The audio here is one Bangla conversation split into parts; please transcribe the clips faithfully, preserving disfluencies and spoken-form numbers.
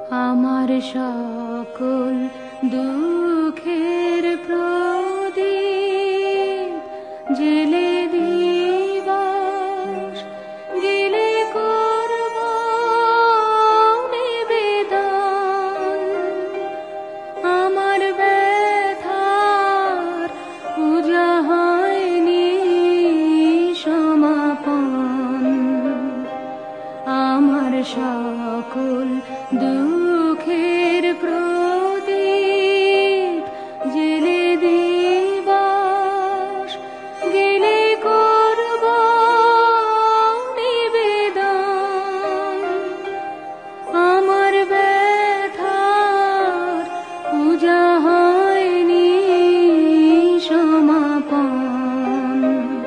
আমার সকল দুঃখের প্রদীপ জেলে দিবস গেলে করব নিবেদন। আমার ব্যথার পূজা হয়নি সমাপন। আমার সকল দুঃখের প্রদীপ জেলে দিবস গেলে করব নিবেদন। আমার ব্যথার পূজা হয়নি সমাপন।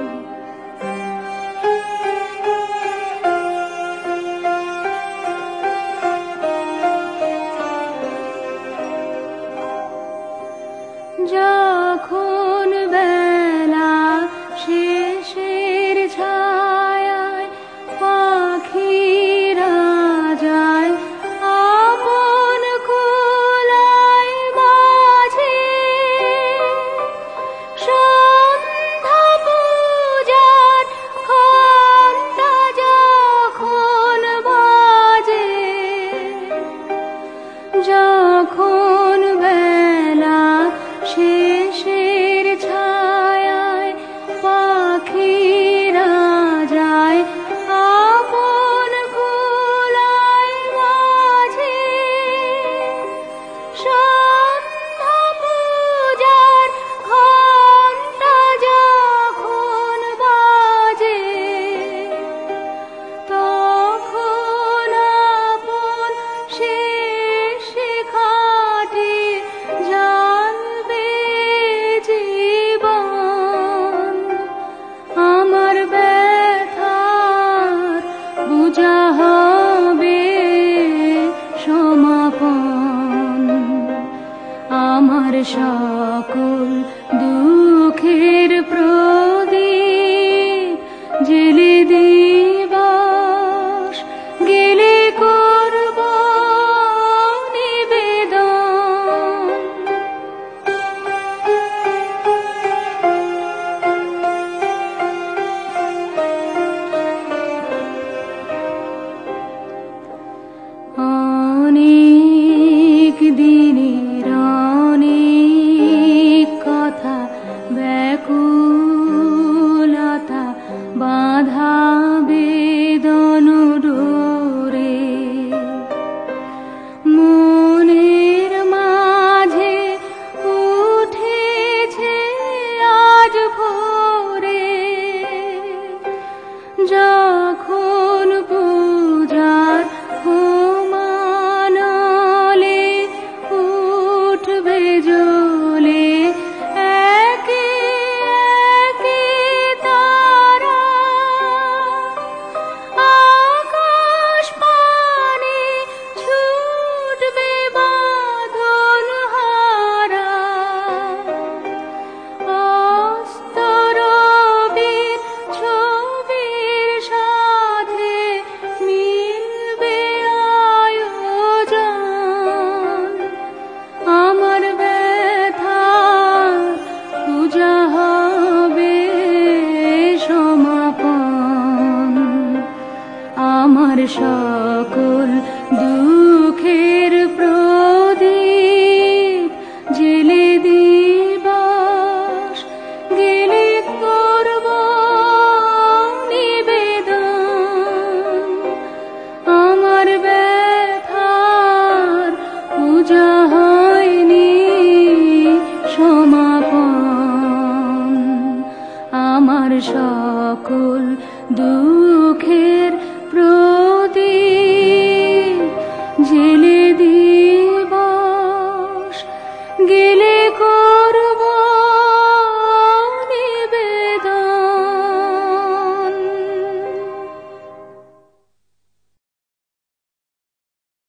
যখন বেলা শেষের ছায়ায় পাখিরা যায় আপন কুলায় মাঝে, সন্ধ্যা পূজার ঘণ্টা যখন বাজে, যখন বেলা শেষের ছায়ায় পাখিরা যায় আপন কুলায় মাঝে, সন্ধ্যা পূজার ঘণ্টা যখন বাজে, তখন আপন শেষ শিখাটি জ্বালবে জীবন। আমার ব্যথার পূজা হবে সমাপন। আমার